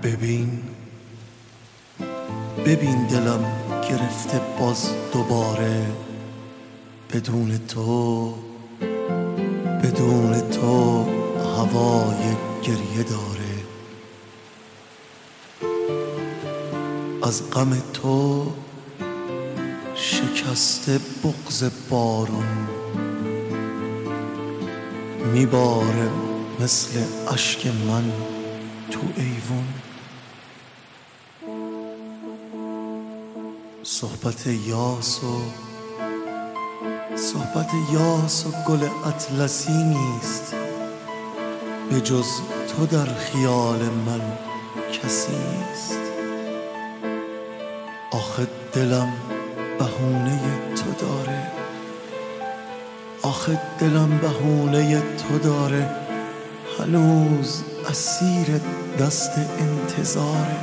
ببین دلم گرفته باز دوباره، بدون تو هوای گریه داره. از غم تو شکسته بغض بارون، میباره مثل اشک من تو ایوون. صحبت یاس و گل اطلسی نیست، به جز تو در خیال من کسی نیست. آخه دلم بهونه تو داره، هنوز اسیر دست انتظاره.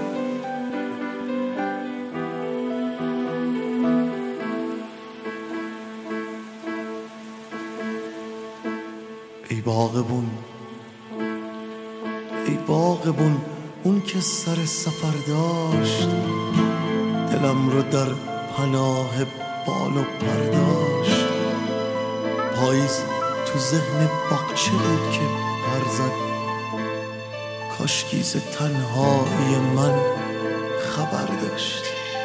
ای باغبون اون که سر سفر داشت، دلم رو در پناه بال و پر داشت. پاییز تو ذهن باغچه بود که پر زد، کاشکی ز تنهایی من خبر داشت.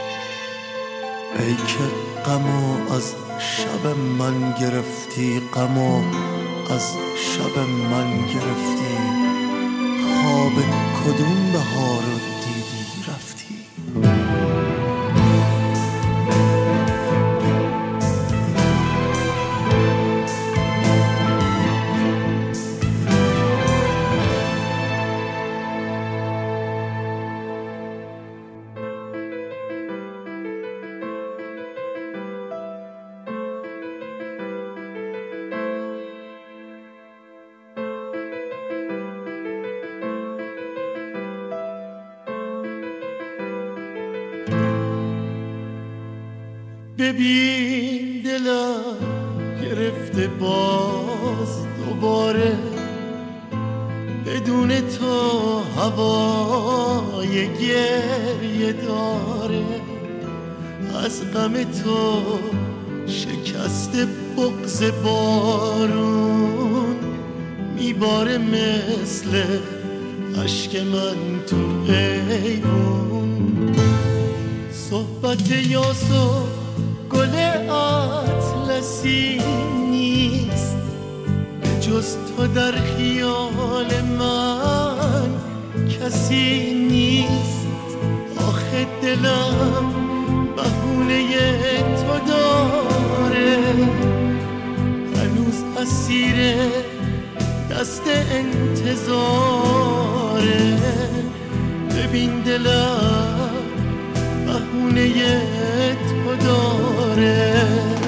ای که غمو از شب من گرفتی، غمو از شب من گرفتی، خواب کدوم بهار رو دیدی رفتی. ببین دلم گرفته باز دوباره، بدون تو هوای گریه داره. از غم تو شکسته بغض بارون، میباره مثل اشک من تو ایوون. صحبت یاس و گل اطلسی نیست، جز تو در خیال من کسی نیست. آخه دلم بهونه تو داره، هنوز اسیر دست انتظاره. ببین دلم بهونه تو داره.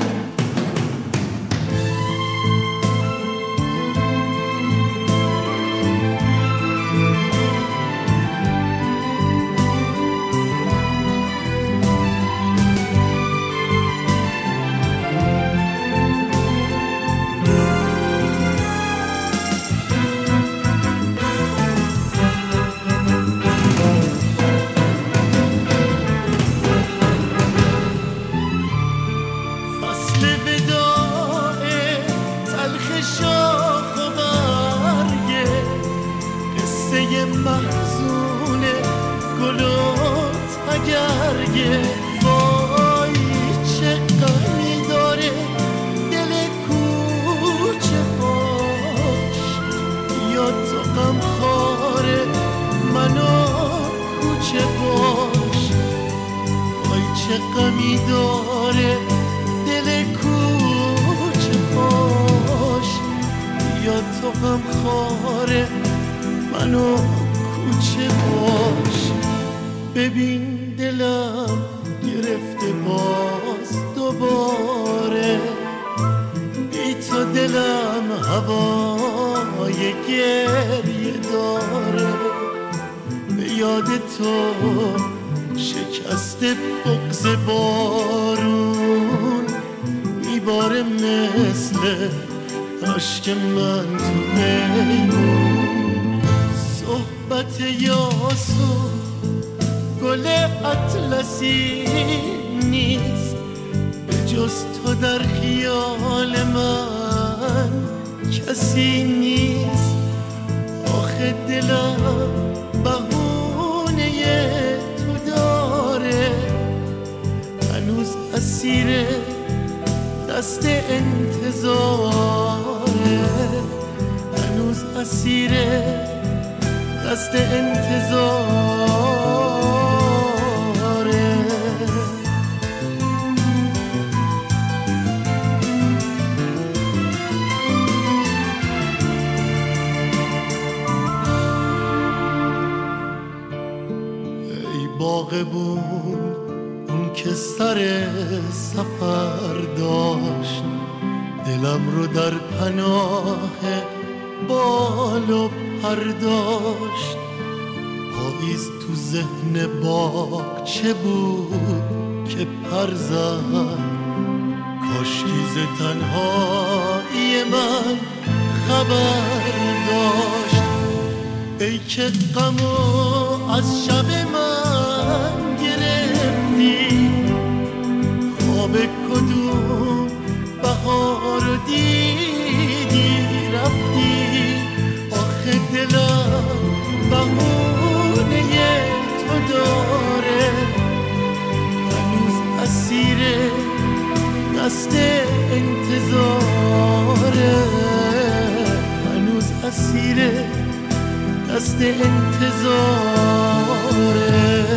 محزون گل و تگرگه، وای چه غمی داره دل کوچه باش. یا تو غمخوار منو کوچه باش، وای چه غمی داره دل کوچه باش. یا تو غمخوار منو کوچه باش. ببین دلم گرفته باز دوباره، بی تو دلم هوای گریه داره. به یاد تو شکسته بغض بارون، میباره مثل اشک من تو ایوون. صحبت یاسو گل اطلسی نیست، به جز تو در خیال من کسی نیست. آخه دلم بهونه تو داره، هنوز اسیر دست انتظاره، هنوز اسیر دست انتظاره. ای باغبون اون که سر سفر داشت، دلم رو در پناه بال و پر داشت. پاییز تو ذهن باغچه بود که پر زد، کاشکی ز تنهایی من خبر داشت. ای که غمو از شب من گرفتی، خواب کدوم بهار دیدی رفتی. آخه دلم بهونه تو داره، هنوز اسیر دست انتظاره، هنوز اسیر دست انتظاره.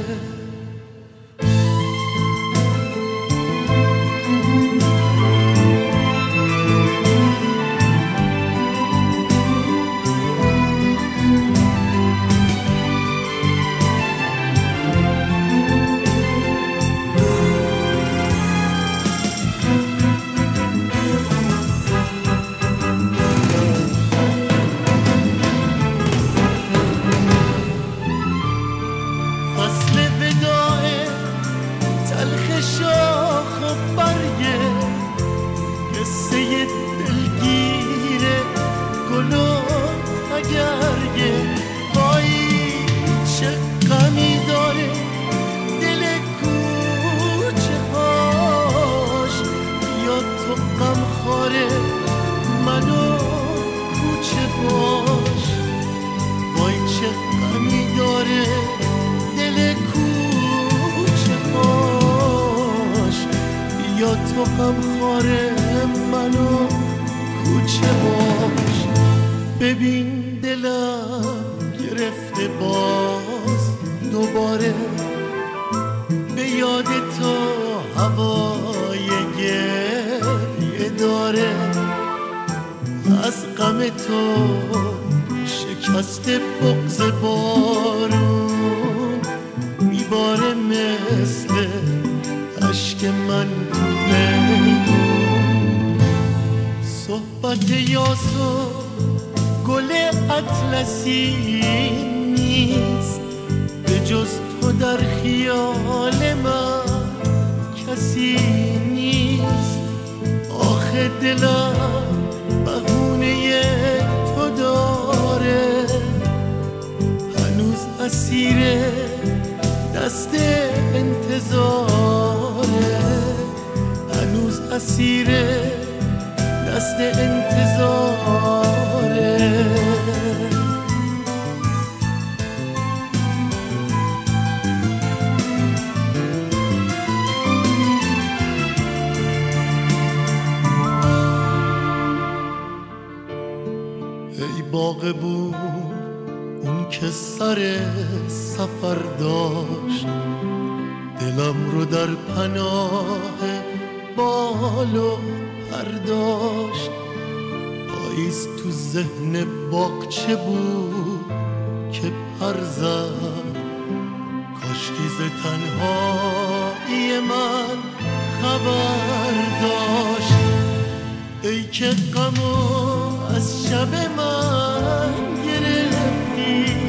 شاخ و برگه قصه دلگیره گل و تگرگه. وای چه غمی داره دل کوچه هاش، یا تو غم خواره منو کوچه باش. وای چه غمی داره دل کوچه هاش، یا تو غم خواره منو کوچه باش. ببین دلم گرفته باز دوباره، به یاد تو هوای گریه داره. از غم تو شکست بغض بارون میباره مثل عشق من تو میمون. صحبت یاسو گل اطلسی نیست، به جز تو در خیال من کسی نیست. آخه دلم بهونه تو داره، هنوز اسیر دست انتظاره، هنوز اسیر دست انتظاره. ای باغبون اون که سر سفر داشت، دلم رو در پناه بال و پر داشت. پاییز تو ذهن باغچه بود که پر زد، کاشکی ز تنهایی من خبر داشت. ای که غمو از شب من گرفتی،